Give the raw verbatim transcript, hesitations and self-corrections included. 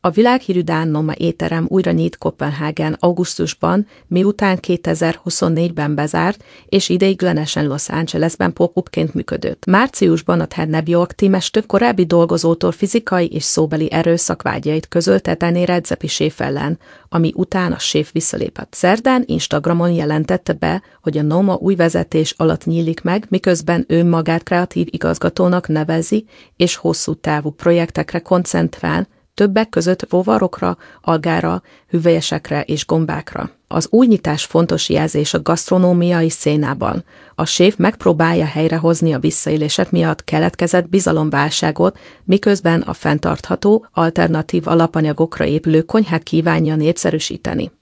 A világhírű dán Noma étterem újra nyit Koppenhágán augusztusban, miután kétezer-huszonnégyben bezárt, és ideiglenesen Los Angelesben pop-upként működött. Márciusban a Ted Nebbiok tímes több korábbi dolgozótól fizikai és szóbeli erőszak vágyait közölte Danny Redzepi séf ellen, ami után a séf visszalépett. Szerdán Instagramon jelentette be, hogy a Noma új vezetés alatt nyílik meg, miközben ő magát kreatív igazgatónak nevezi, és hosszú távú projektekre koncentrál, többek között rovarokra, algára, hüvelyesekre és gombákra. Az új nyitás fontos jelzés a gasztronómiai szénában. A séf megpróbálja helyrehozni a visszaélések miatt keletkezett bizalomválságot, miközben a fenntartható, alternatív alapanyagokra épülő konyhát kívánja népszerűsíteni.